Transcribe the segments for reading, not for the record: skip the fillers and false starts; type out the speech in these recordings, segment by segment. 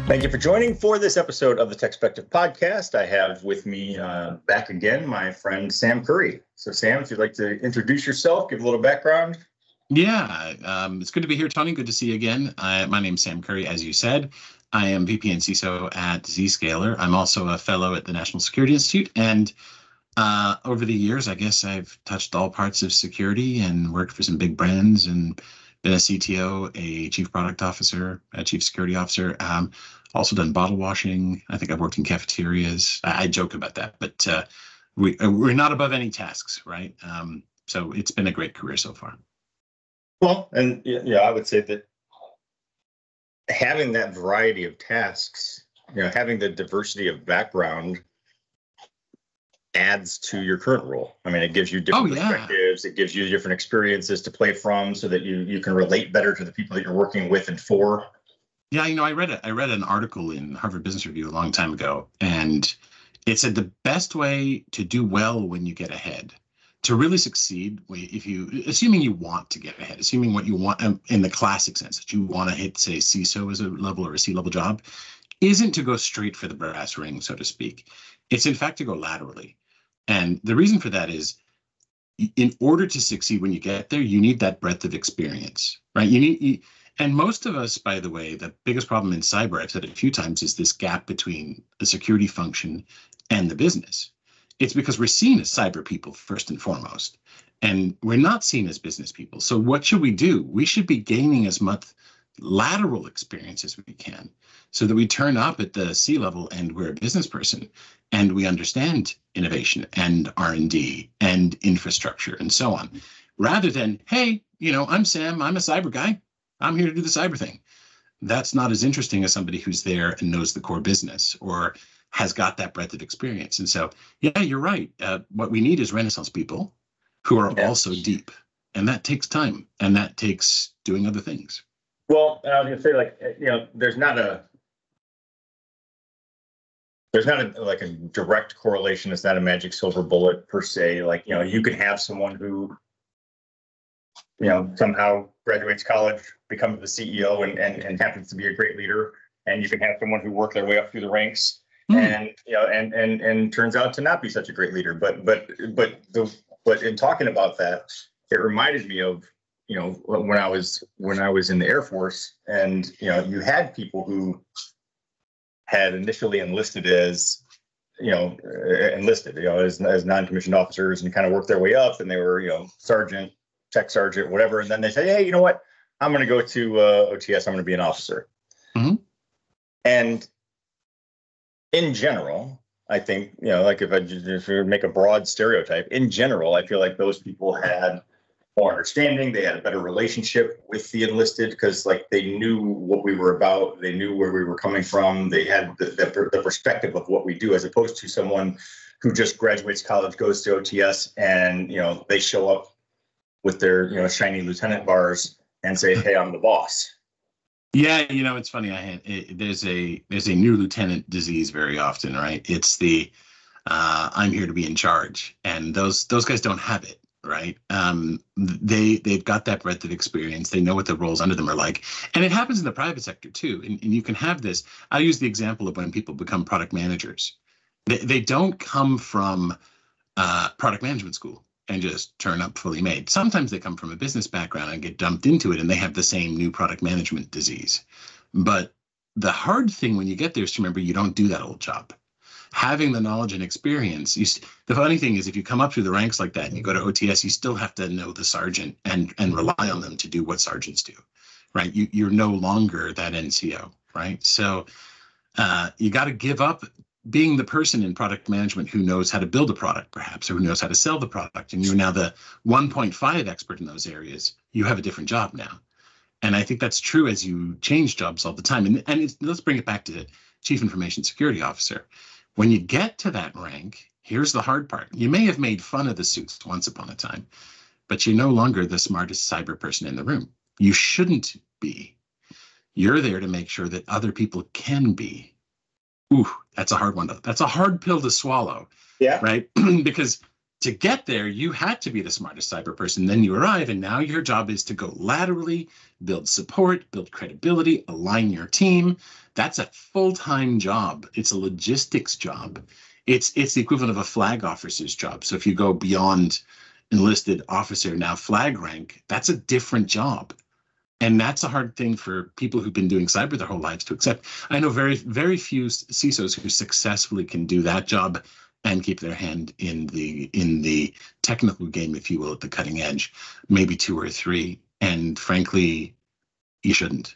Thank you for joining for this episode of the TechSpective podcast. I have with me back again my friend Sam Curry. So Sam, if you'd like to introduce yourself, give a little background. Yeah, it's good to be here, Tony. Good to see you again. My name's Sam Curry, as you said. I am VP and CISO at Zscaler. I'm also a fellow at the National Security Institute. And over the years, I guess I've touched all parts of security and worked for some big brands and been a CTO, a chief product officer, a chief security officer. Also done bottle washing. I think I've worked in cafeterias. I joke about that, but we're not above any tasks, right? So it's been a great career so far. Well, and yeah, I would say that having that variety of tasks, having the diversity of background adds to your current role. I mean, it gives you different perspectives. It gives you different experiences to play from so that you can relate better to the people that you're working with and for. Yeah, I read an article in Harvard Business Review a long time ago, and it said the best way to do well when you get ahead, to really succeed, assuming you want to get ahead, assuming what you want in the classic sense, that you want to hit, say, CISO as a level or a C-level job, isn't to go straight for the brass ring, so to speak. It's in fact to go laterally. And the reason for that is, in order to succeed when you get there, you need that breadth of experience, right? And most of us, by the way, the biggest problem in cyber, I've said it a few times, is this gap between the security function and the business. It's because we're seen as cyber people first and foremost, and we're not seen as business people. So what should we do? We should be gaining as much lateral experience as we can so that we turn up at the C-level and we're a business person and we understand innovation and R&D and infrastructure and so on, rather than, hey, I'm Sam, I'm a cyber guy. I'm here to do the cyber thing. That's not as interesting as somebody who's there and knows the core business or has got that breadth of experience. And so, yeah, you're right. What we need is Renaissance people who are also deep. And that takes time, and that takes doing other things. Well, I was going to say, there's not a direct correlation. It's not a magic silver bullet per se. You could have someone who, somehow graduates college, becomes the CEO and happens to be a great leader. And you can have someone who worked their way up through the ranks and turns out to not be such a great leader. But in talking about that, it reminded me of, when I was in the Air Force, and, you had people who had initially enlisted as non-commissioned officers and kind of worked their way up, and they were, sergeant, tech sergeant, whatever. And then they say, hey, you know what? I'm going to go to OTS. I'm going to be an officer. Mm-hmm. And in general, I think, if we make a broad stereotype, in general, I feel like those people had more understanding. They had a better relationship with the enlisted because, they knew what we were about. They knew where we were coming from. They had the perspective of what we do, as opposed to someone who just graduates college, goes to OTS, and, they show up with their, shiny lieutenant bars and say, hey, I'm the boss. Yeah, it's funny. There's a new lieutenant disease very often, right? It's the I'm here to be in charge, and those guys don't have it, right? They've got that breadth of experience. They know what the roles under them are like, and it happens in the private sector too. And you can have this. I'll use the example of when people become product managers. They don't come from product management school and just turn up fully made. Sometimes they come from a business background and get dumped into it, and they have the same new product management disease. But the hard thing when you get there is to remember you don't do that old job. Having the knowledge and experience, the funny thing is, if you come up through the ranks like that and you go to OTS, you still have to know the sergeant and rely on them to do what sergeants do, right? You're no longer that NCO, right? So you got to give up being the person in product management who knows how to build a product, perhaps, or who knows how to sell the product, and you're now the 1.5 expert in those areas. You have a different job now. And I think that's true as you change jobs all the time. And let's bring it back to Chief Information Security Officer. When you get to that rank, here's the hard part. You may have made fun of the suits once upon a time, but you're no longer the smartest cyber person in the room. You shouldn't be. You're there to make sure that other people can be. Ooh, that's a hard one. That's a hard pill to swallow. Yeah. Right? Because to get there, you had to be the smartest cyber person. Then you arrive, and now your job is to go laterally, build support, build credibility, align your team. That's a full-time job. It's a logistics job. It's the equivalent of a flag officer's job. So if you go beyond enlisted officer, now flag rank, that's a different job. And that's a hard thing for people who've been doing cyber their whole lives to accept. I know very, very few CISOs who successfully can do that job and keep their hand in the technical game, if you will, at the cutting edge. Maybe 2 or 3. And frankly, you shouldn't.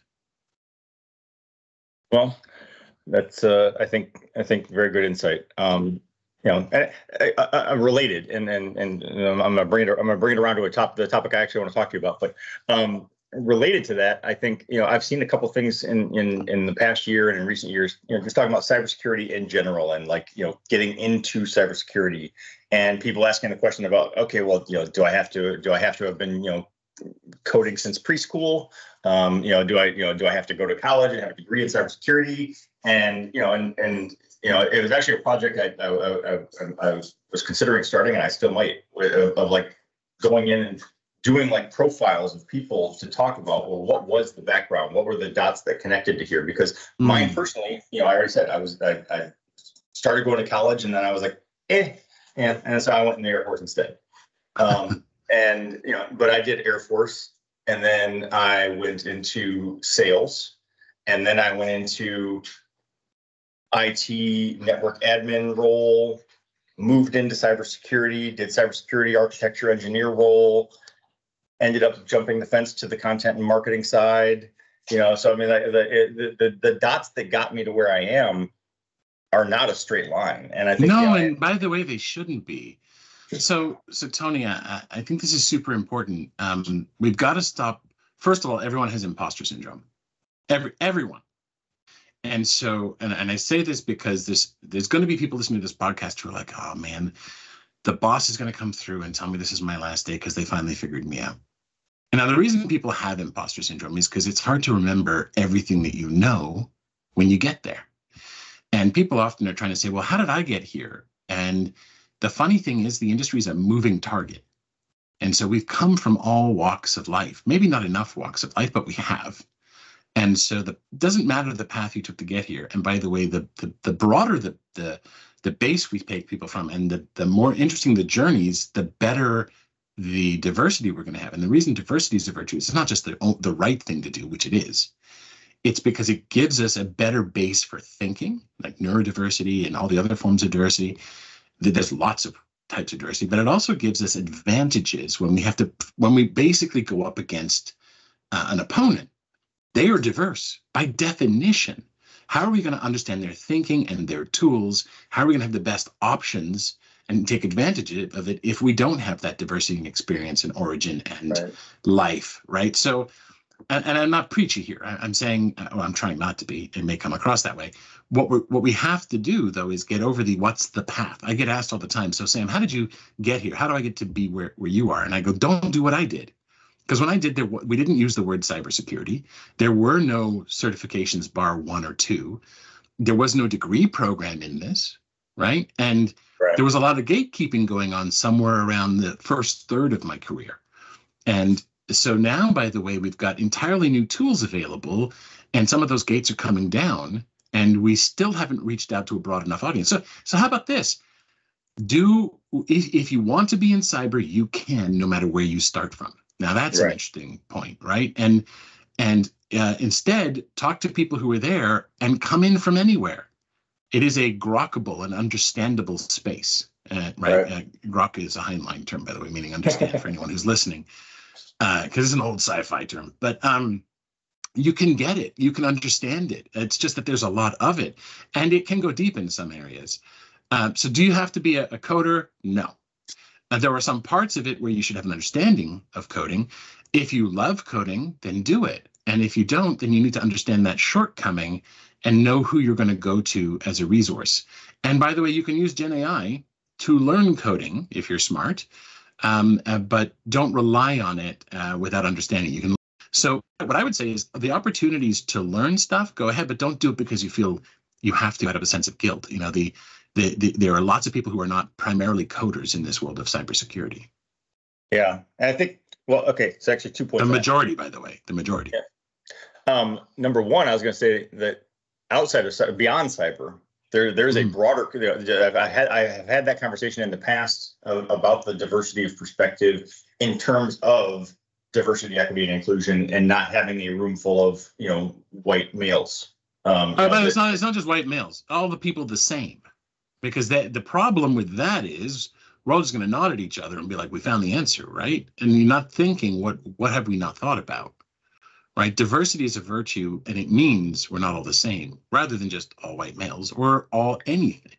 Well, that's I think very good insight. I'm related, and I'm gonna bring it around to the topic I actually want to talk to you about. But related to that, I think I've seen a couple things in the past year and in recent years. Just talking about cybersecurity in general, and getting into cybersecurity, and people asking the question about, okay, well, do I have to have been coding since preschool? Do I have to go to college and have a degree in cybersecurity? And it was actually a project I was considering starting, and I still might, of going in and doing profiles of people to talk about, well, what was the background? What were the dots that connected to here? Because mine personally, I already said I started going to college, and then I was like, and so I went in the Air Force instead. But I did Air Force, and then I went into sales, and then I went into IT network admin role, moved into cybersecurity, did cybersecurity architecture engineer role, ended up jumping the fence to the content and marketing side. So I mean, the dots that got me to where I am are not a straight line. And I think and by the way, they shouldn't be. So Tony, I think this is super important. We've got to stop. First of all, everyone has imposter syndrome. Everyone. And so, and I say this because there's going to be people listening to this podcast who are like, oh man, the boss is going to come through and tell me this is my last day because they finally figured me out. And now the reason people have imposter syndrome is because it's hard to remember everything that you know when you get there. And people often are trying to say, well, how did I get here? And the funny thing is the industry is a moving target. And so we've come from all walks of life, maybe not enough walks of life, but we have. And so it doesn't matter the path you took to get here. And by the way, the broader the base we take people from, and the more interesting the journeys, the better the diversity we're going to have. And the reason diversity is a virtue is it's not just the right thing to do, which it is. It's because it gives us a better base for thinking, like neurodiversity and all the other forms of diversity. There's lots of types of diversity, but it also gives us advantages when we basically go up against an opponent. They are diverse by definition. How are we going to understand their thinking and their tools? How are we going to have the best options and take advantage of it if we don't have that diversity and experience and origin and life, right? So, and I'm not preachy here. I'm saying, well, I'm trying not to be. It may come across that way. What we have to do, though, is get over what's the path. I get asked all the time, so Sam, how did you get here? How do I get to be where you are? And I go, don't do what I did. Because when I did we didn't use the word cybersecurity. There were no certifications bar 1 or 2. There was no degree program in this, right? And there was a lot of gatekeeping going on somewhere around the first third of my career. And so now, by the way, we've got entirely new tools available, and some of those gates are coming down, and we still haven't reached out to a broad enough audience. So how about this? If you want to be in cyber, you can, no matter where you start from. Now that's an interesting point, right? And instead, talk to people who are there and come in from anywhere. It is a grokkable and understandable space, right? Grok is a Heinlein term, by the way, meaning understand for anyone who's listening, because it's an old sci-fi term. But you can get it, you can understand it. It's just that there's a lot of it, and it can go deep in some areas. So do you have to be a coder? No. There are some parts of it where you should have an understanding of coding. If you love coding, then do it. And if you don't, then you need to understand that shortcoming and know who you're going to go to as a resource. And by the way, you can use GenAI to learn coding if you're smart, but don't rely on it without understanding. You can. So what I would say is the opportunities to learn stuff, go ahead, but don't do it because you feel you have to out of a sense of guilt. There are lots of people who are not primarily coders in this world of cybersecurity. Yeah, and I think, well, okay, it's actually 2 points. The majority, by the way, the majority. Yeah. Number one, I was going to say that outside of beyond cyber, there's a broader. I have had that conversation in the past about the diversity of perspective in terms of diversity, equity, and inclusion, and not having a room full of white males. But it's not just white males. All the people the same, because the problem with that is we're all just going to nod at each other and be like, we found the answer, right? And you're not thinking what have we not thought about, right? Diversity is a virtue, and it means we're not all the same, rather than just all white males or all anything.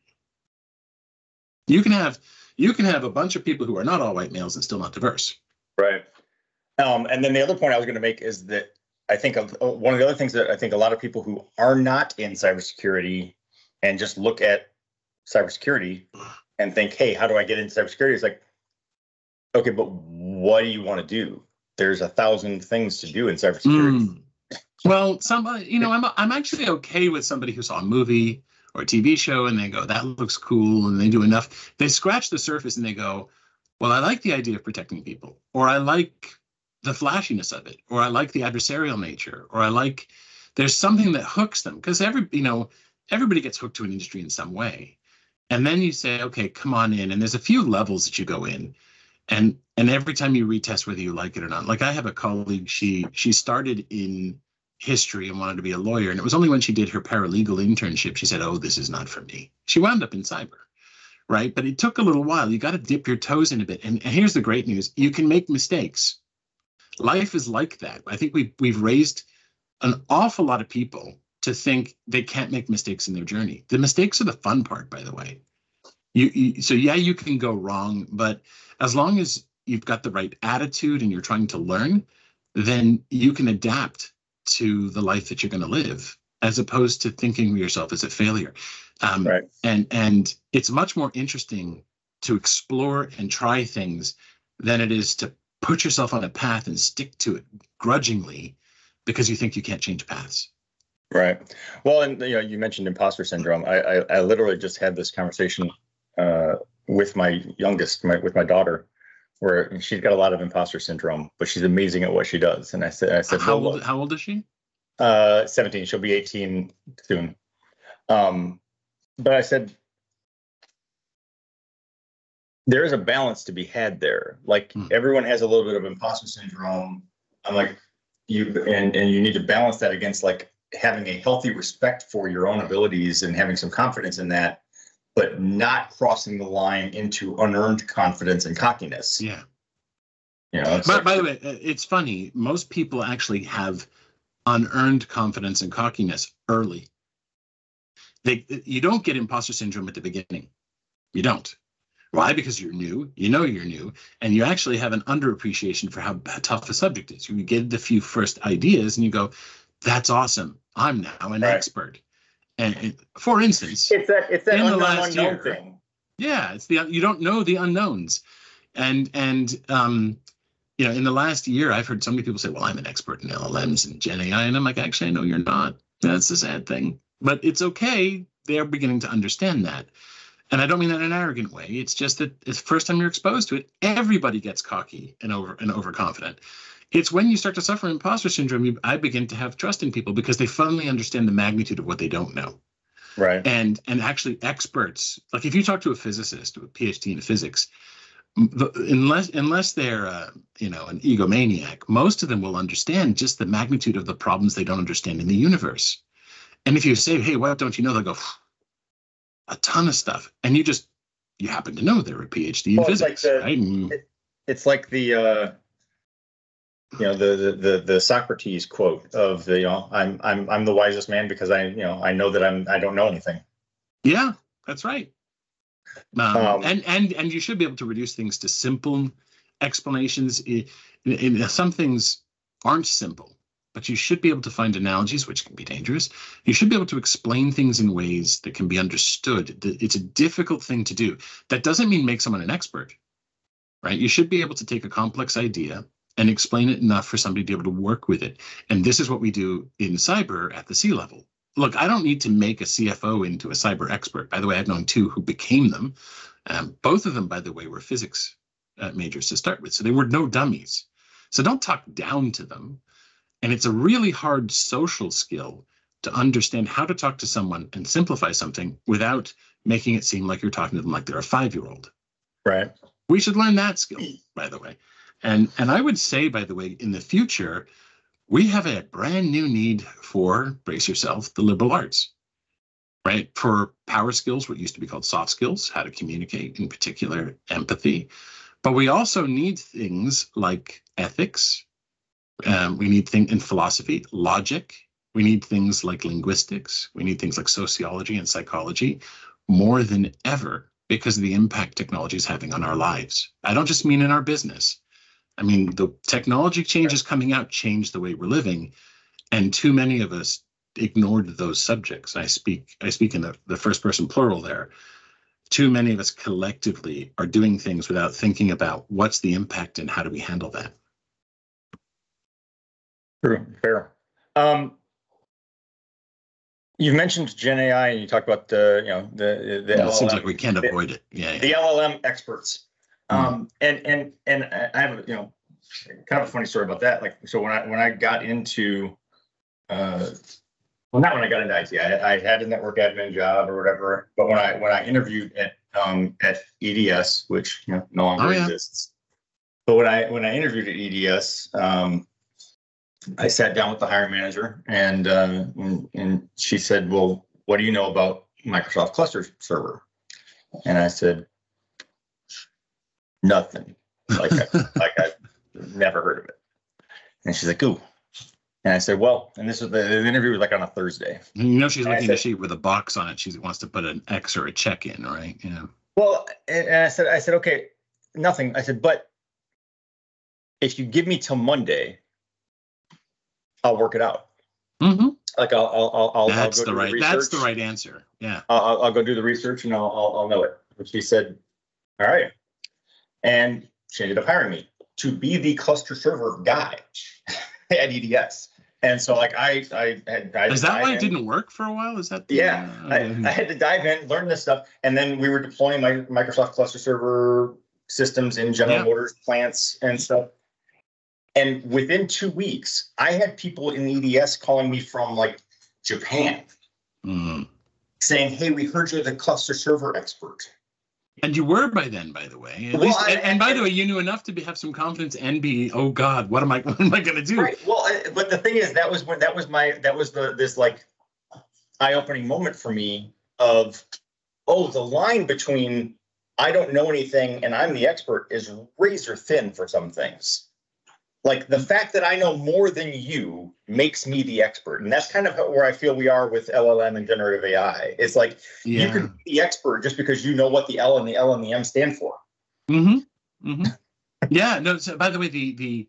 You can have a bunch of people who are not all white males and still not diverse. Right. And then the other point I was going to make is that I think one of the other things that I think a lot of people who are not in cybersecurity and just look at cybersecurity and think, hey, how do I get into cybersecurity? It's like, okay, but what do you want to do? There's 1,000 things to do in cybersecurity. Well, I'm actually okay with somebody who saw a movie or a TV show and they go, that looks cool, and they do enough. They scratch the surface and they go, well, I like the idea of protecting people, or I like the flashiness of it, or I like the adversarial nature, or I like there's something that hooks them, because everybody gets hooked to an industry in some way. And then you say, okay, come on in. And there's a few levels that you go in. And every time you retest whether you like it or not. Like I have a colleague, she started in history and wanted to be a lawyer. And it was only when she did her paralegal internship, she said, oh, this is not for me. She wound up in cyber, right? But it took a little while. You got to dip your toes in a bit. And here's the great news. You can make mistakes. Life is like that. I think we've raised an awful lot of people to think they can't make mistakes in their journey. The mistakes are the fun part, by the way. You can go wrong, but as long as you've got the right attitude and you're trying to learn, then you can adapt to the life that you're going to live, as opposed to thinking of yourself as a failure. Right. And it's much more interesting to explore and try things than it is to put yourself on a path and stick to it grudgingly because you think you can't change paths. Right. Well, and you mentioned imposter syndrome. I literally just had this conversation with my youngest, with my daughter, where she's got a lot of imposter syndrome, but she's amazing at what she does. And I said, how old is she? 17. She'll be 18 soon. But I said, there is a balance to be had there. Like everyone has a little bit of imposter syndrome. I'm like, you need to balance that against like having a healthy respect for your own abilities and having some confidence in that, but not crossing the line into unearned confidence and cockiness. Yeah. By the way, it's funny. Most people actually have unearned confidence and cockiness early. You don't get imposter syndrome at the beginning. You don't. Why? Because you're new, you're new, and you actually have an underappreciation for how tough a subject is. You get the few first ideas and you go, that's awesome. I'm now an expert. And for instance, it's that in the last unknown year, thing. Yeah, it's you don't know the unknowns. And in the last year, I've heard so many people say, well, I'm an expert in LLMs and Gen AI. And I'm like, actually, I know you're not. That's the sad thing. But it's okay. They're beginning to understand that. And I don't mean that in an arrogant way. It's just that it's the first time you're exposed to it, everybody gets cocky and overconfident. It's when you start to suffer imposter syndrome, I begin to have trust in people because they finally understand the magnitude of what they don't know. Right. And actually experts, like if you talk to a physicist with a PhD in physics, unless they're an egomaniac, most of them will understand just the magnitude of the problems they don't understand in the universe. And if you say, hey, what don't you know? They'll go, a ton of stuff. And you happen to know they're a PhD in physics, right? It's like the the Socrates quote of I'm the wisest man because I know that I don't know anything. Yeah, that's right. And you should be able to reduce things to simple explanations. Some things aren't simple, but you should be able to find analogies, which can be dangerous. You should be able to explain things in ways that can be understood. It's a difficult thing to do. That doesn't mean make someone an expert, right? You should be able to take a complex idea and explain it enough for somebody to be able to work with it. And this is what we do in cyber at the C level. look, I don't need to make a CFO into a cyber expert. By the way, I've known two who became them. Both of them, by the way, were physics majors to start with. So they were no dummies. So don't talk down to them. And it's a really hard social skill to understand how to talk to someone and simplify something without making it seem like you're talking to them like they're a 5-year-old. Right. We should learn that skill, by the way. And I would say, by the way, in the future, we have a brand new need for, brace yourself, the liberal arts, right? For power skills, what used to be called soft skills, how to communicate, in particular, empathy. But we also need things like ethics. We need things in philosophy, logic. We need things like linguistics. We need things like sociology and psychology more than ever because of the impact technology is having on our lives. I don't just mean in our business. I mean, the technology changes coming out changed the way we're living, and too many of us ignored those subjects. I speak in the first person plural there. Too many of us collectively are doing things without thinking about what's the impact and how do we handle that. True, fair. You mentioned Gen AI, and you talked about the LLM. It seems like we can't avoid it. Yeah. The LLM experts. And I have kind of a funny story about that. Like, so when I got into not when I got into IT. I had a network admin job or whatever, but when I interviewed at EDS, which no longer exists. But when I interviewed at EDS, I sat down with the hiring manager, and she said, "Well, what do you know about Microsoft Cluster Server?" And I said, "Nothing. Like I've never heard of it." And she's like, "Ooh." And I said, "Well," and this was the interview was like on a Thursday. She's looking at a sheet with a box on it. She wants to put an X or a check in, right? Yeah. Well, and I said, "Okay, nothing." I said, "But if you give me till Monday, I'll work it out." Mm-hmm. Like I'll that's go the do right. the research. That's the right answer. Yeah. I'll go do the research and I'll know it. And she said, "All right," and she ended up hiring me to be the cluster server guy at EDS. And so, like, I had is that why it didn't work for a while? Is that I had to dive in, learn this stuff, and then we were deploying my Microsoft Cluster Server systems in General Motors plants and stuff. And within 2 weeks, I had people in EDS calling me from like Japan, saying, "Hey, we heard you're the cluster server expert." And you were by then, by the way. At least, and by the way, you knew enough to have some confidence and be, "Oh God, what am I going to do?" Right. Well, but the thing is, that was this like eye-opening moment for me of, oh, the line between I don't know anything and I'm the expert is razor thin for some things. Like the fact that I know more than you makes me the expert. And that's kind of where I feel we are with LLM and generative AI. It's like you can be the expert just because you know what the L and the M stand for. Mm-hmm. Mm-hmm. Yeah. No. So by the way, the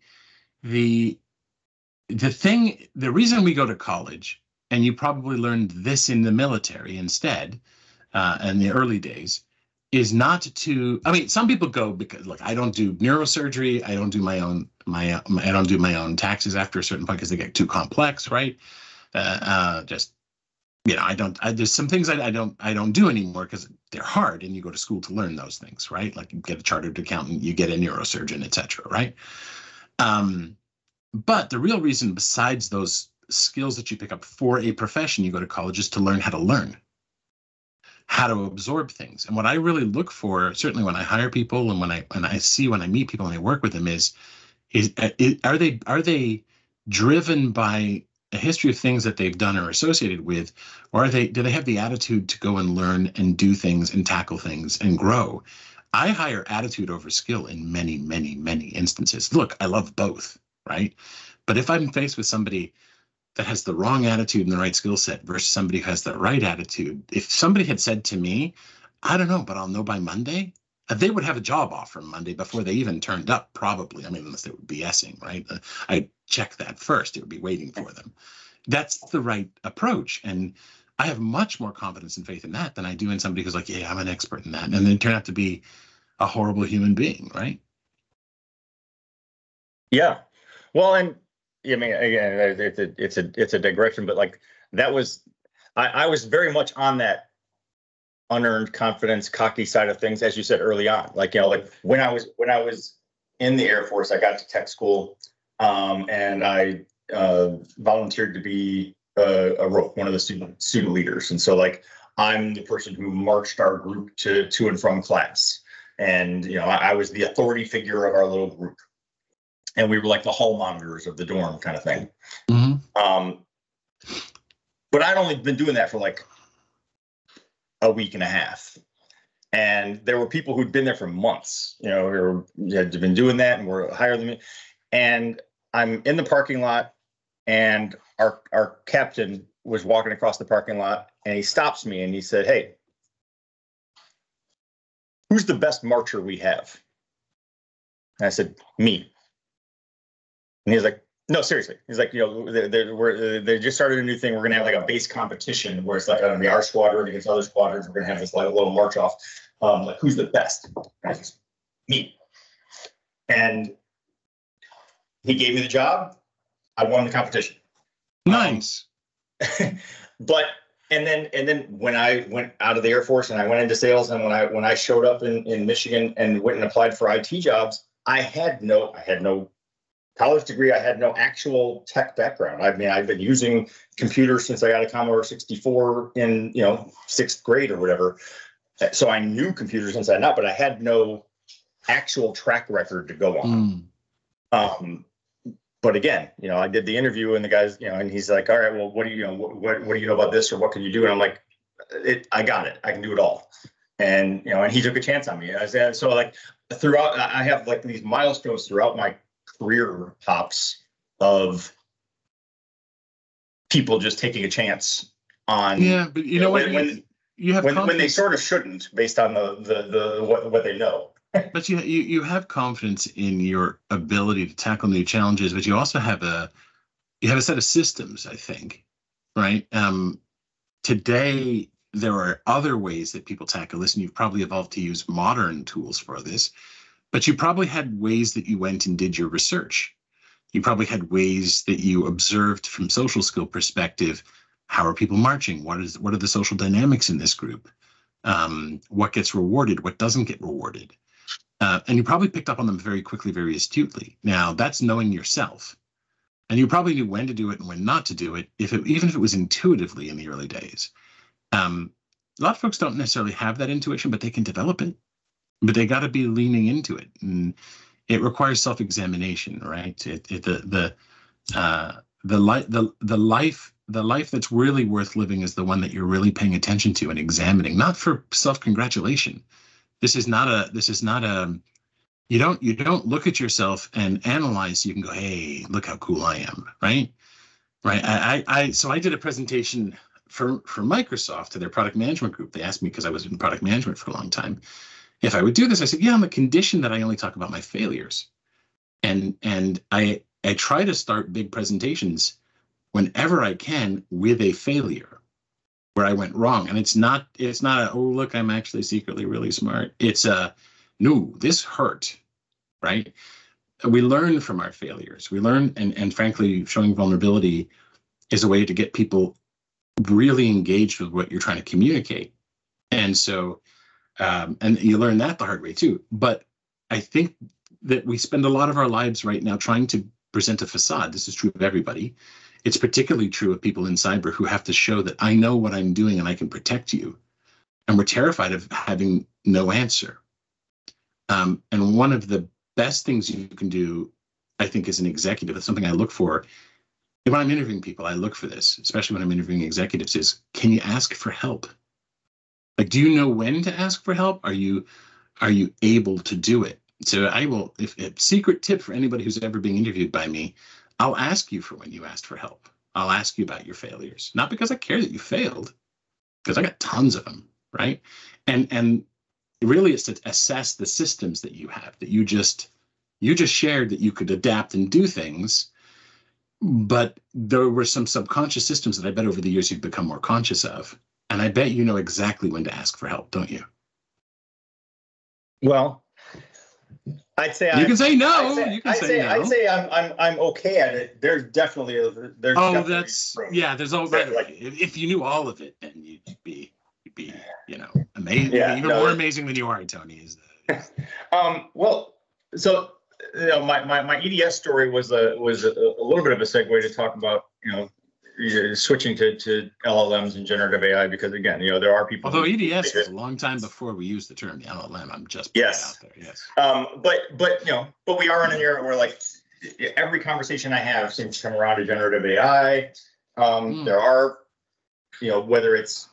thing, the reason we go to college, and you probably learned this in the military instead, in the early days, is not to, I mean, some people go because, look, I don't do neurosurgery. I don't do my own taxes after a certain point because they get too complex, right? There's some things I don't do anymore because they're hard, and you go to school to learn those things, right? Like you get a chartered accountant, you get a neurosurgeon, etc., right? But the real reason, besides those skills that you pick up for a profession, you go to college is to learn how to learn, how to absorb things. And what I really look for, certainly when I hire people and when I meet people and I work with them, is are they driven by a history of things that they've done or associated with, or do they have the attitude to go and learn and do things and tackle things and grow? I hire attitude over skill in many, many, many instances. Look, I love both, right? But if I'm faced with somebody that has the wrong attitude and the right skill set versus somebody who has the right attitude, if somebody had said to me, "I don't know, but I'll know by Monday," they would have a job offer Monday before they even turned up, probably. I mean, unless they were BSing, right? I'd check that first. It would be waiting for them. That's the right approach. And I have much more confidence and faith in that than I do in somebody who's like, "Yeah, I'm an expert in that," and then turn out to be a horrible human being, right? Yeah. Well, and I mean, again, it's a digression, but like that was I was very much on that unearned confidence, cocky side of things, as you said early on. Like, like when I was in the Air Force, I got to tech school, and I volunteered to be a ROC, one of the student leaders. And so, like, I'm the person who marched our group to and from class. And, I was the authority figure of our little group. And we were like the hall monitors of the dorm kind of thing. Mm-hmm. But I'd only been doing that for like a week and a half. And there were people who'd been there for months, who had been doing that and were higher than me. And I'm in the parking lot, and our captain was walking across the parking lot, and he stops me and he said, "Hey, who's the best marcher we have?" And I said, "Me." And he's like, "No, seriously." He's like, they just started a new thing. We're going to have like a base competition where it's like going to be our squadron against other squadrons. We're going to have this like little march off. Like, who's the best? And I said, "Me." And he gave me the job. I won the competition. Nice. But and then when I went out of the Air Force and I went into sales, and when I showed up in Michigan and went and applied for IT jobs, I had no college degree. I had no actual tech background. I mean, I've been using computers since I got a Commodore 64 in, 6th grade or whatever. So I knew computers inside out, but I had no actual track record to go on. But again, I did the interview, and the guys, and he's like, "All right, well, what do you know about this, or what can you do?" And I'm like, "I got it. I can do it all." And and he took a chance on me. I said, so like throughout, I have like these milestones throughout my career hops of people just taking a chance on. Yeah, but when you have when they sort of shouldn't, based on the what they know. But you have confidence in your ability to tackle new challenges, but you also have a set of systems, I think, right? Today there are other ways that people tackle this, and you've probably evolved to use modern tools for this. But you probably had ways that you went and did your research. You probably had ways that you observed from social skill perspective. How are people marching? What are the social dynamics in this group? What gets rewarded? What doesn't get rewarded? And you probably picked up on them very quickly, very astutely. Now, that's knowing yourself. And you probably knew when to do it and when not to do it, even if it was intuitively in the early days. A lot of folks don't necessarily have that intuition, but they can develop it. But they got to be leaning into it. And it requires self-examination, right? The life that's really worth living is the one that you're really paying attention to and examining, not for self-congratulation. This is not a you don't look at yourself and analyze so you can go, "Hey, look how cool I am," right? So I did a presentation for Microsoft to their product management group. They asked me, because I was in product management for a long time, if I would do this. I said, "Yeah, on the condition that I only talk about my failures." And I try to start big presentations whenever I can with a failure where I went wrong. And it's not oh, look, I'm actually secretly really smart. It's no, this hurt, right? We learn from our failures. We learn, and frankly, showing vulnerability is a way to get people really engaged with what you're trying to communicate. And so, and you learn that the hard way too. But I think that we spend a lot of our lives right now trying to present a facade. This is true of everybody. It's particularly true of people in cyber who have to show that I know what I'm doing and I can protect you. And we're terrified of having no answer. And one of the best things you can do, I think, as an executive, it's something I look for. When I'm interviewing people, I look for this, especially when I'm interviewing executives, is, can you ask for help? Like, do you know when to ask for help? Are you able to do it? So I will, if a secret tip for anybody who's ever being interviewed by me, I'll ask you for when you asked for help. I'll ask you about your failures, not because I care that you failed, because I got tons of them, right? And really it's to assess the systems that you have, that you just shared, that you could adapt and do things, but there were some subconscious systems that I bet over the years you've become more conscious of. And I bet you know exactly when to ask for help, don't you? Well, I'd say you can say no. I'd say I'm okay at it. There's definitely there's. Oh, that's room. Yeah. There's all right. Like, if you knew all of it, then you'd be amazing. Yeah, even more amazing than you are, Tony. Is well, so my EDS story was a little bit of a segue to talk about switching to LLMs and generative AI, because again, there are people. Although EDS was a long time before we used the term LLM, I'm just putting it out there. Yes. But we are in an era where like every conversation I have seems to come around to generative AI. There are, whether it's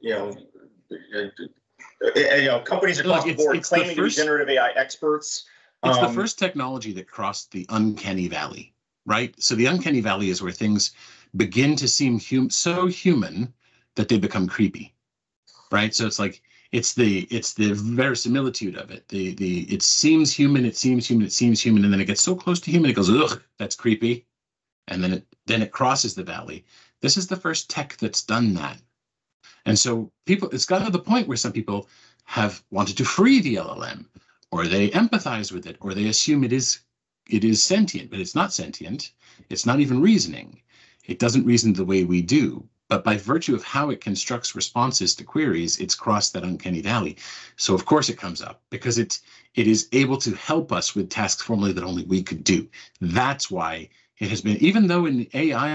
companies across the board claiming to be generative AI experts. It's the first technology that crossed the uncanny valley, right? So the uncanny valley is where things begin to seem so human that they become creepy, right? So it's like it's the verisimilitude of it. It seems human, and then it gets so close to human, it goes, ugh, that's creepy, and then it crosses the valley. This is the first tech that's done that, and so it's gotten to the point where some people have wanted to free the LLM, or they empathize with it, or they assume it is sentient, but it's not sentient. It's not even reasoning. It doesn't reason the way we do, but by virtue of how it constructs responses to queries, it's crossed that uncanny valley. So of course it comes up because it is able to help us with tasks formerly that only we could do. That's why it has been, even though in the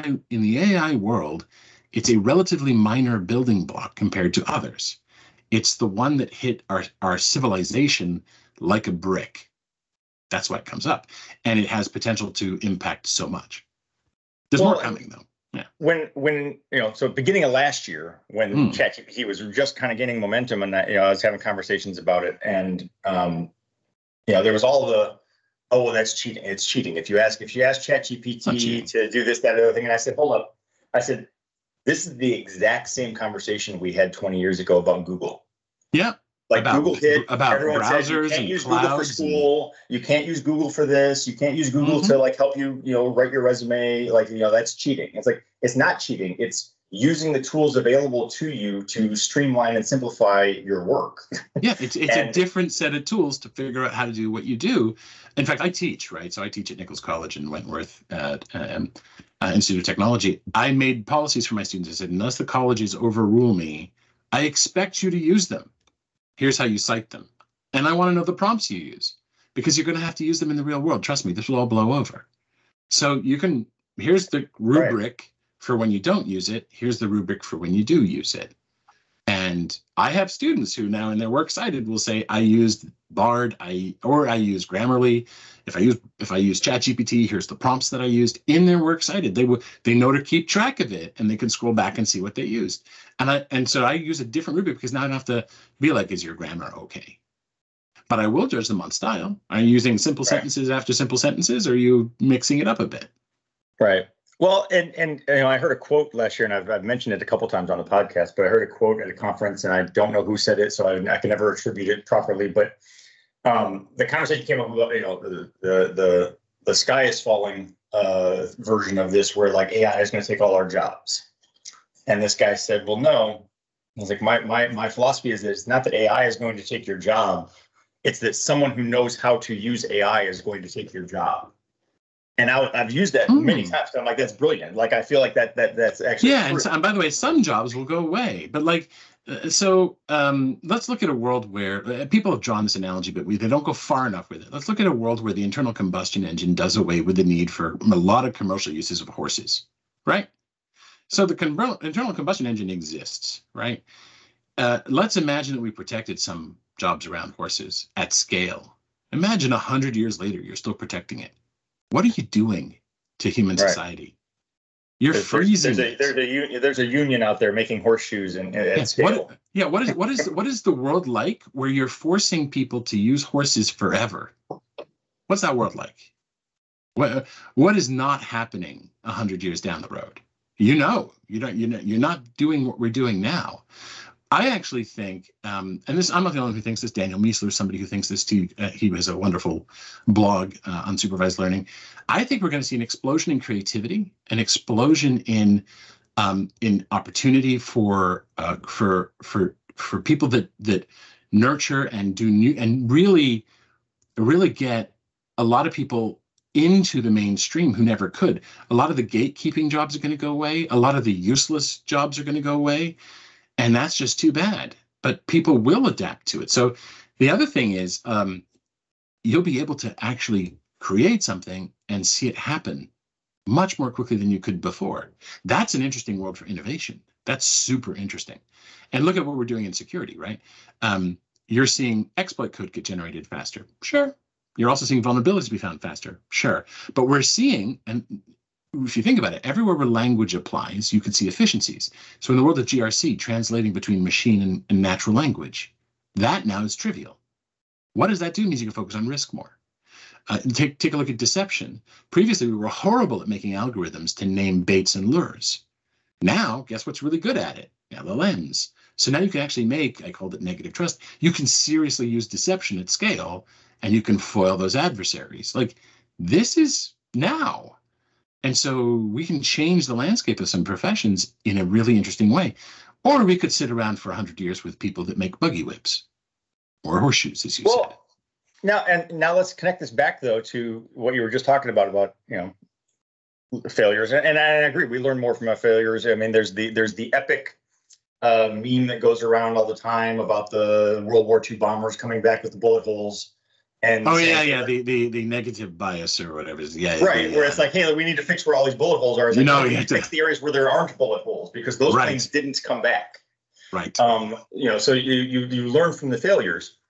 AI world, it's a relatively minor building block compared to others. It's the one that hit our civilization like a brick. That's why it comes up, and it has potential to impact so much. There's more coming though. Yeah. When so beginning of last year, when ChatGPT was just kind of gaining momentum, and I was having conversations about it, and there was all the, oh, well, that's cheating. It's cheating. If you ask ChatGPT to do this, that, or the other thing, and I said, hold up. I said, this is the exact same conversation we had 20 years ago about Google. Yeah. Like Google hit, about everyone browsers said you can't and use clouds Google for school. You can't use Google for this. You can't use Google to like help you, write your resume. Like, that's cheating. It's like, it's not cheating. It's using the tools available to you to streamline and simplify your work. Yeah, it's a different set of tools to figure out how to do what you do. In fact, I teach, right? So I teach at Nichols College in Wentworth at Institute of Technology. I made policies for my students. I said, unless the colleges overrule me, I expect you to use them. Here's how you cite them. And I want to know the prompts you use, because you're going to have to use them in the real world. Trust me, this will all blow over. So here's the rubric for when you don't use it. Here's the rubric for when you do use it. And I have students who now in their works cited will say, I used Bard, I used Grammarly. If I use ChatGPT, here's the prompts that I used in their works cited. They know to keep track of it, and they can scroll back and see what they used. And so I use a different rubric, because now I don't have to be like, is your grammar okay? But I will judge them on style. Are you using simple sentences after simple sentences, or are you mixing it up a bit? Right. Well, and I heard a quote last year, and I've mentioned it a couple times on the podcast, but I heard a quote at a conference, and I don't know who said it, so I can never attribute it properly. But the conversation came up about the sky is falling version of this, where like AI is going to take all our jobs. And this guy said, well, no. I was like, my philosophy is that it's not that AI is going to take your job. It's that someone who knows how to use AI is going to take your job. And I've used that many times. I'm like, that's brilliant. Like, I feel like that's actually true. And by the way, some jobs will go away. But like, let's look at a world where people have drawn this analogy, but they don't go far enough with it. Let's look at a world where the internal combustion engine does away with the need for a lot of commercial uses of horses, right? So the internal combustion engine exists, right? Let's imagine that we protected some jobs around horses at scale. Imagine 100 years later, you're still protecting it. What are you doing to human society? You're freezing. There's a union out there making horseshoes at scale. What is the world like where you're forcing people to use horses forever? What's that world like? What is not happening 100 years down the road? You're not doing what we're doing now. I actually think, and this, I'm not the only one who thinks this. Daniel Miessler is somebody who thinks this too. He has a wonderful blog on supervised learning. I think we're going to see an explosion in creativity, an explosion in opportunity for people that nurture and do new and really really get a lot of people into the mainstream who never could. A lot of the gatekeeping jobs are going to go away. A lot of the useless jobs are going to go away. And that's just too bad. But people will adapt to it. So the other thing is you'll be able to actually create something and see it happen much more quickly than you could before. That's an interesting world for innovation. That's super interesting. And look at what we're doing in security, right? You're seeing exploit code get generated faster. Sure. You're also seeing vulnerabilities be found faster. Sure. But we're seeing, and if you think about it, everywhere where language applies, you can see efficiencies. So in the world of GRC, translating between machine and natural language, that now is trivial. What does that do? It means you can focus on risk more. Take a look at deception. Previously, we were horrible at making algorithms to name baits and lures. Now, guess what's really good at it? LLMs. So now you can actually make, I called it negative trust, you can seriously use deception at scale, and you can foil those adversaries. Like, this is now. And so we can change the landscape of some professions in a really interesting way. Or we could sit around for 100 years with people that make buggy whips or horseshoes, as you said. Now let's connect this back, though, to what you were just talking about, failures. And I agree, we learn more from our failures. I mean, there's the epic meme that goes around all the time about the World War II bombers coming back with the bullet holes. And the negative bias or whatever. Right, where it's like, hey, we need to fix where all these bullet holes are. It's like, we need to fix the areas where there aren't bullet holes because those things didn't come back. Right. So you learn from the failures.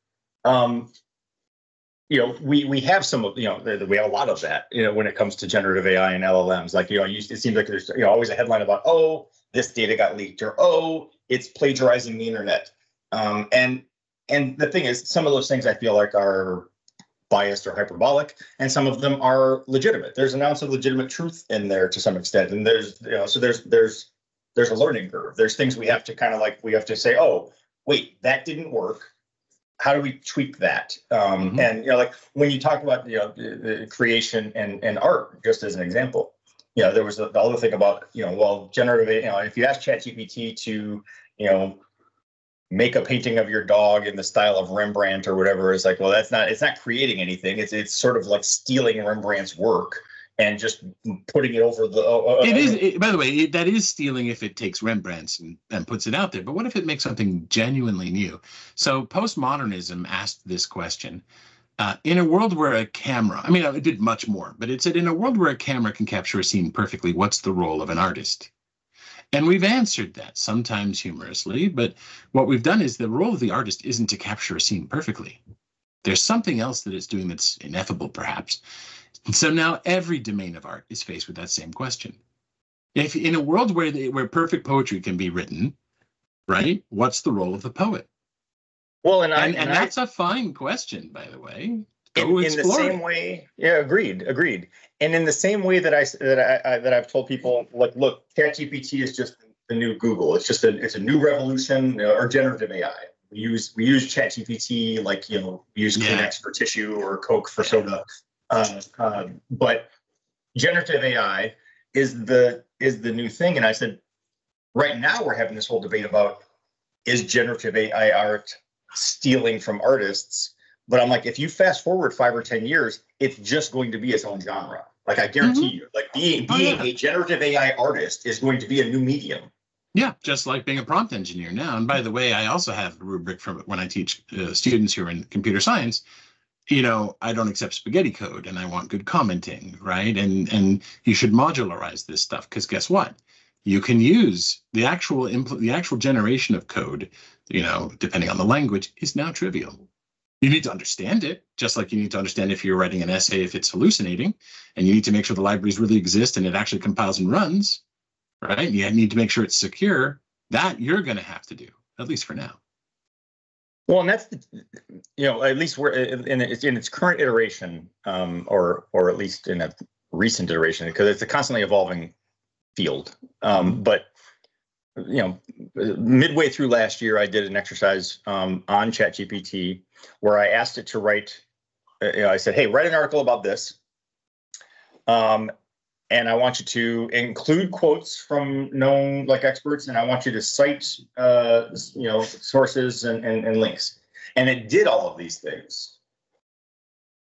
We have some of, we have a lot of that, when it comes to generative AI and LLMs. Like, it seems like there's, always a headline about, oh, this data got leaked, or, oh, it's plagiarizing the internet. And the thing is, some of those things I feel like are biased or hyperbolic, and some of them are legitimate. There's an ounce of legitimate truth in there to some extent. And there's a learning curve. There's things we have to we have to say, oh, wait, that didn't work. How do we tweak that? And like when you talk about the creation and art, just as an example, there was the other thing about generative. If you ask ChatGPT to make a painting of your dog in the style of Rembrandt or whatever, it's like, well, it's not creating anything. It's sort of like stealing Rembrandt's work and just putting it over the. By the way, that is stealing if it takes Rembrandt's and puts it out there. But what if it makes something genuinely new? So postmodernism asked this question. In a world where a camera, it did much more, but it said, in a world where a camera can capture a scene perfectly, what's the role of an artist? And we've answered that, sometimes humorously, but what we've done is the role of the artist isn't to capture a scene perfectly. There's something else that it's doing that's ineffable, perhaps. And so now every domain of art is faced with that same question. If in a world where perfect poetry can be written, right, what's the role of the poet? Well, and that's a fine question, by the way. In the same way, agreed. And in the same way that I've told people, like, look, ChatGPT is just the new Google. It's a new revolution, or generative AI. We use ChatGPT like we use Kleenex for tissue or Coke for soda. But generative AI is the new thing. And I said, right now we're having this whole debate about, is generative AI art stealing from artists? But I'm like, if you fast forward 5 or 10 years, it's just going to be its own genre. Like, I guarantee you, like being a generative AI artist is going to be a new medium. Yeah, just like being a prompt engineer now. And by the way, I also have a rubric from when I teach students who are in computer science. I don't accept spaghetti code, and I want good commenting, right? And you should modularize this stuff, because guess what? You can use the actual generation of code, depending on the language, is now trivial. You need to understand it, just like you need to understand if you're writing an essay, if it's hallucinating, and you need to make sure the libraries really exist and it actually compiles and runs, right? You need to make sure it's secure. That you're going to have to do, at least for now. Well, and that's at least we're in its current iteration, or at least in a recent iteration, because it's a constantly evolving field. But midway through last year, I did an exercise on ChatGPT where I asked it to write. I said, "Hey, write an article about this, and I want you to include quotes from known experts, and I want you to cite sources and links." And it did all of these things.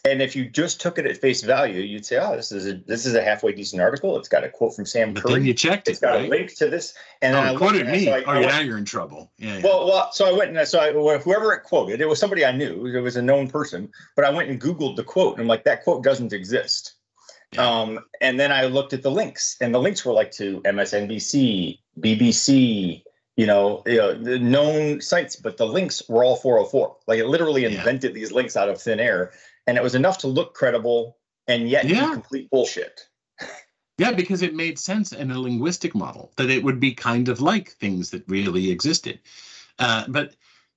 And if you just took it at face value, you'd say, "Oh, this is a halfway decent article. It's got a quote from Sam Curry. But then you checked it. It's got right? a link to this." And then I quoted me. Now you're in trouble. Yeah. Well, so I went and whoever it quoted, it was somebody I knew. It was a known person. But I went and Googled the quote, and I'm like, that quote doesn't exist. Yeah. And then I looked at the links, and the links were like to MSNBC, BBC, the known sites, but the links were all 404. Like it literally invented these links out of thin air. And it was enough to look credible and yet be complete bullshit. Yeah, because it made sense in a linguistic model that it would be kind of like things that really existed. But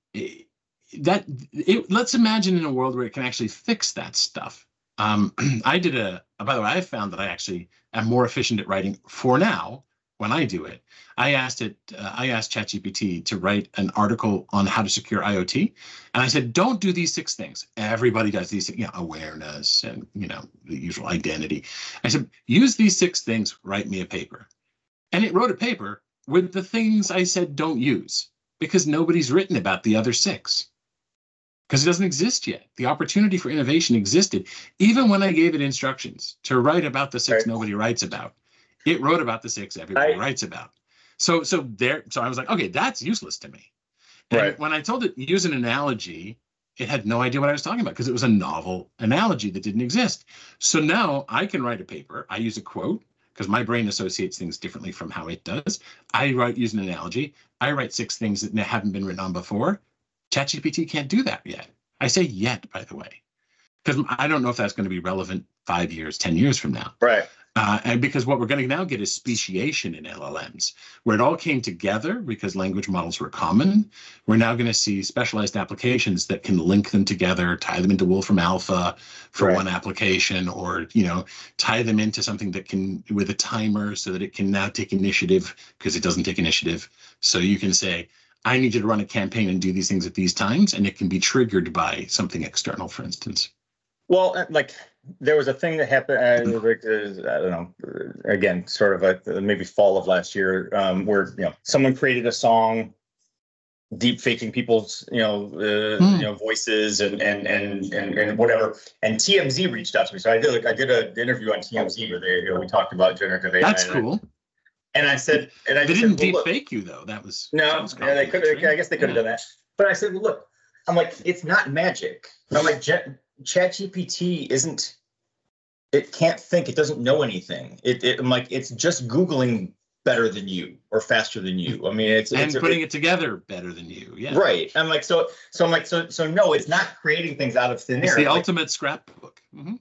let's imagine in a world where it can actually fix that stuff. By the way, I found that I actually am more efficient at writing for now. When I do it, I asked ChatGPT to write an article on how to secure IoT. And I said, don't do these 6 things. Everybody does these things, awareness and, the usual identity. I said, use these 6 things, write me a paper. And it wrote a paper with the things I said don't use because nobody's written about the other 6. Because it doesn't exist yet. The opportunity for innovation existed. Even when I gave it instructions to write about the 6 nobody writes about. It wrote about the 6 everybody writes about. So I was like, okay, that's useless to me. And when I told it use an analogy, it had no idea what I was talking about because it was a novel analogy that didn't exist. So now I can write a paper. I use a quote because my brain associates things differently from how it does. I use an analogy. I write 6 things that haven't been written on before. ChatGPT can't do that yet. I say yet, by the way, because I don't know if that's going to be relevant 5 years, 10 years from now. Right. And because what we're going to now get is speciation in LLMs, where it all came together because language models were common. We're now going to see specialized applications that can link them together, tie them into Wolfram Alpha for one application, or tie them into something that can with a timer so that it can now take initiative because it doesn't take initiative. So you can say, I need you to run a campaign and do these things at these times, and it can be triggered by something external, for instance. Well, there was a thing that happened, I don't know, again, sort of like maybe fall of last year, where, someone created a song deep faking people's, voices and whatever. And TMZ reached out to me. So I did an interview on TMZ where we talked about generative AI. That's cool. And I said, they didn't deep fake you though. That was they could. I guess they could have done that. But I said, well, look, I'm like, it's not magic. I'm like, ChatGPT isn't. It can't think. It doesn't know anything. I'm like, it's just Googling better than you or faster than you. I mean, it's putting it together better than you. Yeah. Right. I'm like, so no, it's not creating things out of thin air. It's the ultimate scrapbook. Mm-hmm.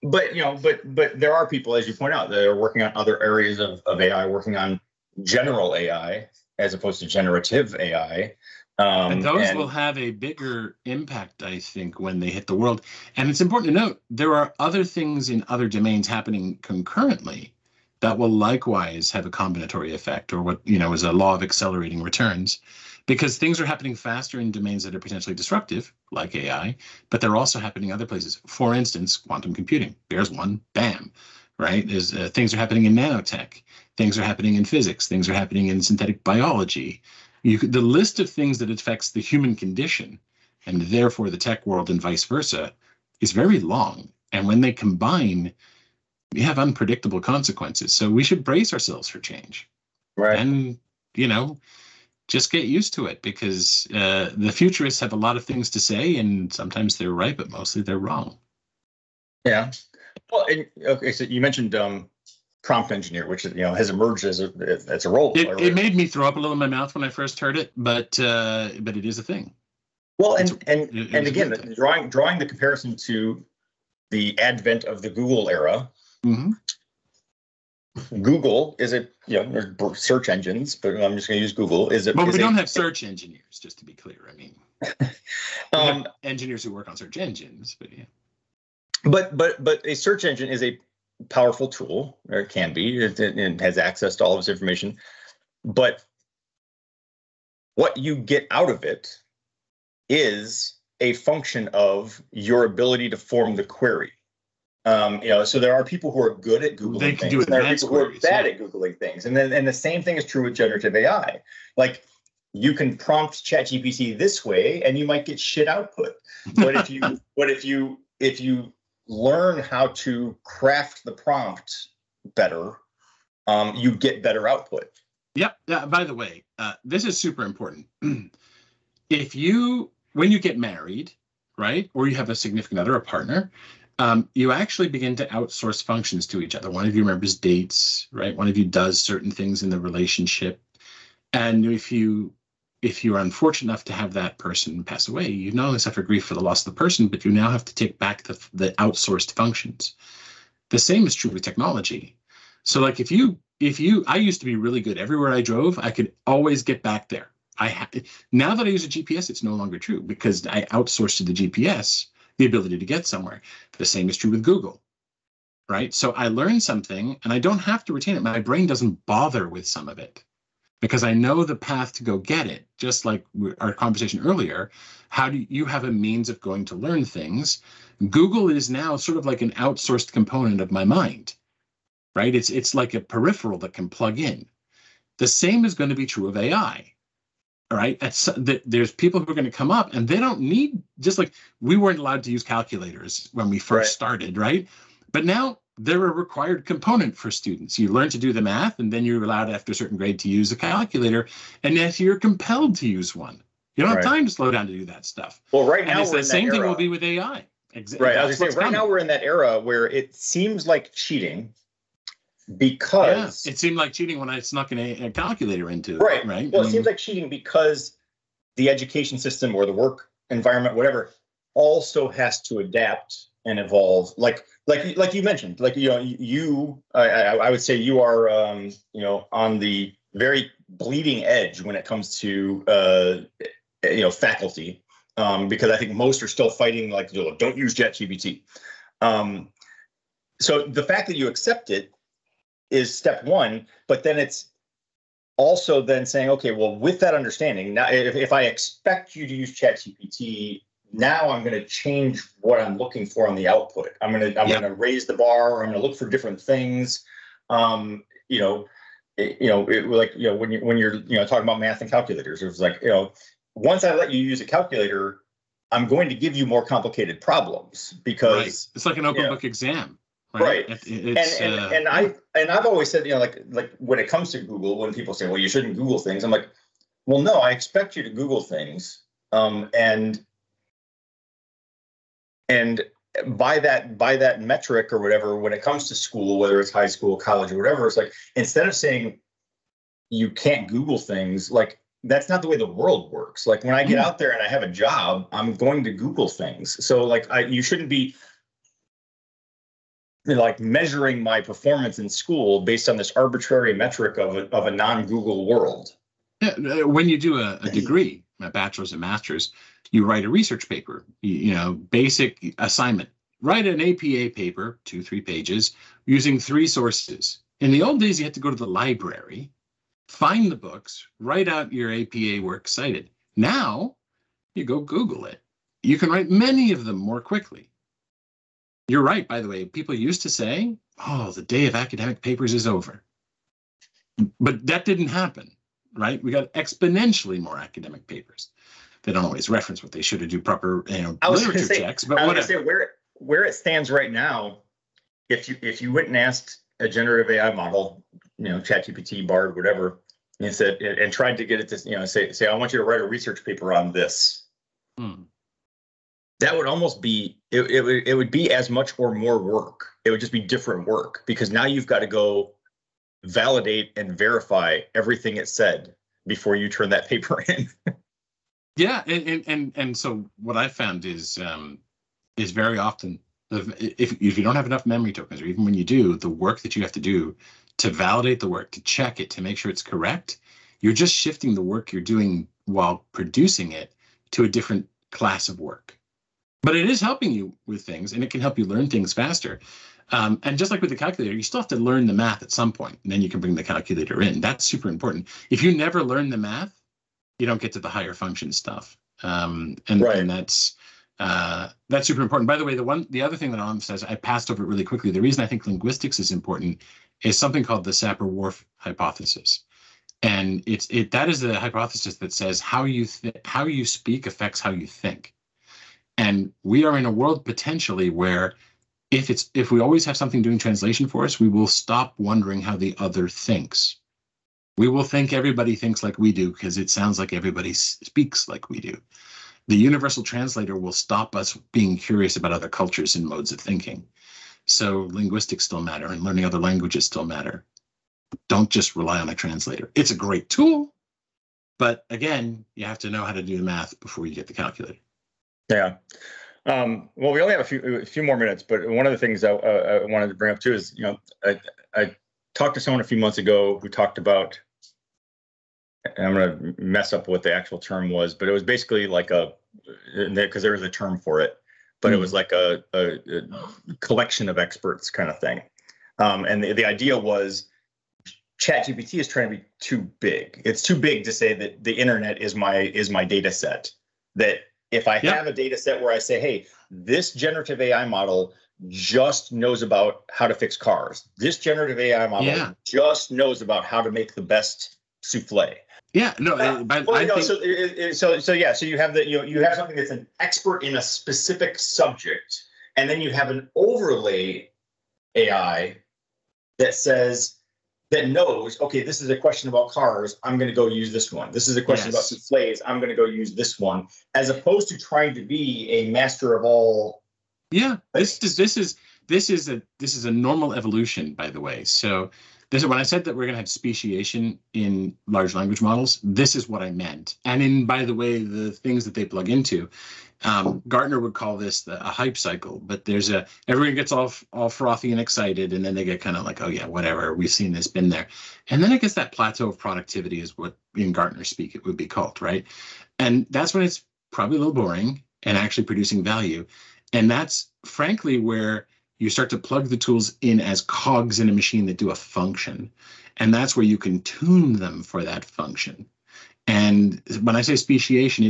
But there are people, as you point out, that are working on other areas of AI, working on general AI as opposed to generative AI. And those will have a bigger impact, I think, when they hit the world. And it's important to note there are other things in other domains happening concurrently that will likewise have a combinatory effect, or what is a law of accelerating returns, because things are happening faster in domains that are potentially disruptive, like AI, but they're also happening other places. For instance, quantum computing. There's one, bam, right? There's things are happening in nanotech. Things are happening in physics. Things are happening in synthetic biology. The list of things that affects the human condition, and therefore the tech world and vice versa, is very long. And when they combine, we have unpredictable consequences. So we should brace ourselves for change. Right. And, just get used to it, because the futurists have a lot of things to say, and sometimes they're right, but mostly they're wrong. Yeah. Well, okay, so you mentioned prompt engineer, which has emerged as a role. It made me throw up a little in my mouth when I first heard it, but it is a thing. Well, and again, drawing the comparison to the advent of the Google era. Mm-hmm. Google is there's search engines, but I'm just going to use Google. But we don't have search engineers, just to be clear. I mean, engineers who work on search engines, but yeah. But a search engine is a powerful tool, or it can be. It has access to all of this information, but what you get out of it is a function of your ability to form the query. So there are people who are good at Googling things. And there are people who are bad at Googling things. And the same thing is true with generative AI. Like, you can prompt ChatGPT this way and you might get shit output. But if you learn how to craft the prompt better, you get better output. Yep. By the way, this is super important. When you get married, right, or you have a significant other, a partner, you actually begin to outsource functions to each other. One of you remembers dates, right? One of you does certain things in the relationship. And if you're unfortunate enough to have that person pass away, you not only suffer grief for the loss of the person, but you now have to take back the outsourced functions. The same is true with technology. So like I used to be really good. Everywhere I drove, I could always get back there. Now that I use a GPS, it's no longer true because I outsourced to the GPS the ability to get somewhere. The same is true with Google, right? So I learn something and I don't have to retain it. My brain doesn't bother with some of it because I know the path to go get it. Just like our conversation earlier, how do you have a means of going to learn things? Google is now sort of like an outsourced component of my mind, right? It's like a peripheral that can plug in. The same is going to be true of AI. All right. There's people who are going to come up and they don't need, just like we weren't allowed to use calculators when we first started, right? But now they're a required component for students. You learn to do the math and then you're allowed after a certain grade to use a calculator. And yet you're compelled to use one. You don't have time to slow down to do that stuff. Well, right now, it's the same thing will be with AI. Right. I was going to say, right now we're in that era where it seems like cheating. Because it seemed like cheating when I snuck a calculator into it. Right. Well, it seems like cheating because the education system or the work environment, whatever, also has to adapt and evolve. Like you mentioned, I would say you are on the very bleeding edge when it comes to faculty, because I think most are still fighting don't use ChatGPT. So the fact that you accept it is step one, but then it's also then saying, okay, well, with that understanding, now if I expect you to use ChatGPT, now I'm going to change what I'm looking for on the output. I'm going to raise the bar. I'm going to look for different things. When you're talking about math and calculators, it was like, once I let you use a calculator, I'm going to give you more complicated problems because it's like an open book exam. Right. I've always said, like when it comes to Google, when people say, well, you shouldn't Google things, I'm like, well, no, I expect you to Google things. And by that metric or whatever, when it comes to school, whether it's high school, college, or whatever, it's like, instead of saying you can't Google things, like that's not the way the world works. Like when I get out there and I have a job, I'm going to Google things. So like you shouldn't be like measuring my performance in school based on this arbitrary metric of a non-Google world. Yeah, when you do a degree, a bachelor's and master's, you write a research paper, basic assignment. Write an APA paper, 2-3 pages, using 3 sources. In the old days, you had to go to the library, find the books, write out your APA work cited. Now, you go Google it. You can write many of them more quickly. You're right, by the way. People used to say, oh, the day of academic papers is over. But that didn't happen, right? We got exponentially more academic papers. They don't always reference what they should do proper literature checks. But what where it stands right now, if you went and asked a generative AI model, ChatGPT, Bard, whatever, and said and tried to get it to say I want you to write a research paper on this. That would almost be it would be as much or more work. It would just be different work because now you've got to go validate and verify everything it said before you turn that paper in. Yeah, and so what I found is very often if you don't have enough memory tokens, or even when you do, the work that you have to do to validate the work, to check it, to make sure it's correct, you're just shifting the work you're doing while producing it to a different class of work. But it is helping you with things, and it can help you learn things faster. And just like with the calculator, you still have to learn the math at some point, and then you can bring the calculator in. That's super important. If you never learn the math, you don't get to the higher function stuff. And that's super important. By the way, the other thing that I'll emphasize, I passed over it really quickly. The reason I think linguistics is important is something called the Sapir-Whorf hypothesis. And that is a hypothesis that says how you speak affects how you think. And we are in a world potentially where if we always have something doing translation for us, we will stop wondering how the other thinks. We will think everybody thinks like we do because it sounds like everybody speaks like we do. The universal translator will stop us being curious about other cultures and modes of thinking. So linguistics still matter and learning other languages still matter. Don't just rely on a translator. It's a great tool, but again, you have to know how to do the math before you get the calculator. Yeah. Well, we only have a few more minutes, but one of the things I wanted to bring up too is, I talked to someone a few months ago who talked about, and I'm going to mess up what the actual term was, but it was basically like because there was a term for it, but it was like a collection of experts kind of thing. And the idea was ChatGPT is trying to be too big. It's too big to say that the internet is my data set. That if I have a data set where I say, hey, this generative AI model just knows about how to fix cars. This generative AI model just knows about how to make the best souffle. Yeah, no, so you have you have something that's an expert in a specific subject, and then you have an overlay AI that knows, okay, this is a question about cars, I'm going to go use this one. This is a question about souffles, I'm going to go use this one, as opposed to trying to be a master of all. Yeah, this is a normal evolution, by the way. So this is when I said that we're going to have speciation in large language models. This is what I meant. And by the way, the things that they plug into, Gartner would call this a hype cycle. But everyone gets all frothy and excited, and then they get kind of like, oh yeah, whatever, we've seen this, been there. And then I guess that plateau of productivity is what in Gartner speak it would be called, right? And that's when it's probably a little boring and actually producing value. And that's frankly where you start to plug the tools in as cogs in a machine that do a function. And that's where you can tune them for that function. And when I say speciation,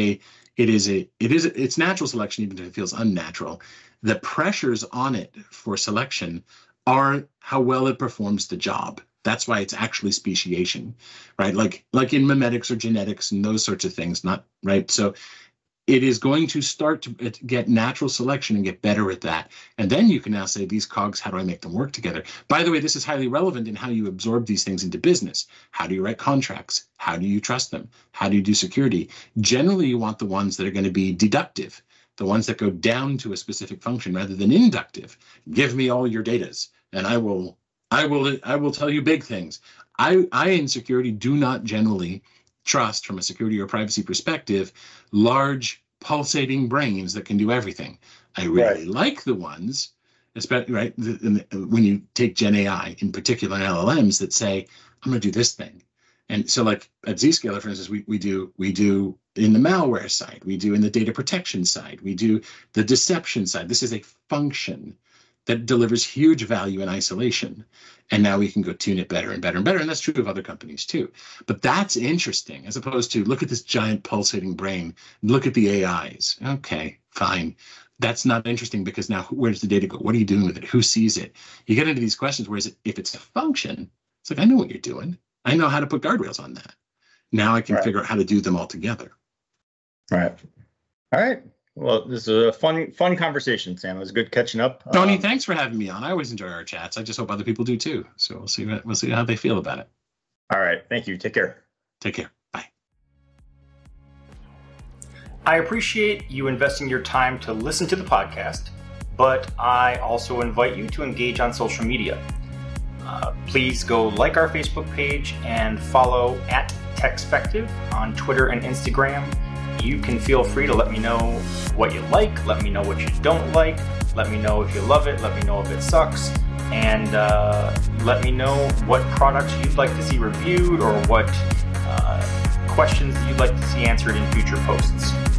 it's natural selection, even if it feels unnatural. The pressures on it for selection are how well it performs the job. That's why it's actually speciation, right? Like in memetics or genetics and those sorts of things, not right. So it is going to start to get natural selection and get better at that. And then you can now say, these cogs, how do I make them work together? By the way, this is highly relevant in how you absorb these things into business. How do you write contracts? How do you trust them? How do you do security? Generally, you want the ones that are going to be deductive, the ones that go down to a specific function rather than inductive. Give me all your datas and I will tell you big things. I in security do not generally trust, from a security or privacy perspective, large pulsating brains that can do everything. I really like the ones, especially when you take Gen AI in particular and LLMs that say, I'm going to do this thing. And so like at Zscaler, for instance, we do in the malware side, we do in the data protection side, we do the deception side. This is a function that delivers huge value in isolation. And now we can go tune it better and better and better. And that's true of other companies too. But that's interesting, as opposed to look at this giant pulsating brain, look at the AIs. Okay, fine. That's not interesting because now where does the data go? What are you doing with it? Who sees it? You get into these questions, whereas if it's a function, it's like, I know what you're doing. I know how to put guardrails on that. Now I can figure out how to do them all together. Right. All right. Well, this is a fun conversation, Sam. It was good catching up. Tony, thanks for having me on. I always enjoy our chats. I just hope other people do too. So we'll see how they feel about it. All right. Thank you. Take care. Take care. Bye. I appreciate you investing your time to listen to the podcast, but I also invite you to engage on social media. Please go like our Facebook page and follow @Techspective on Twitter and Instagram. You can feel free to let me know what you like, let me know what you don't like, let me know if you love it, let me know if it sucks, and let me know what products you'd like to see reviewed or what questions you'd like to see answered in future posts.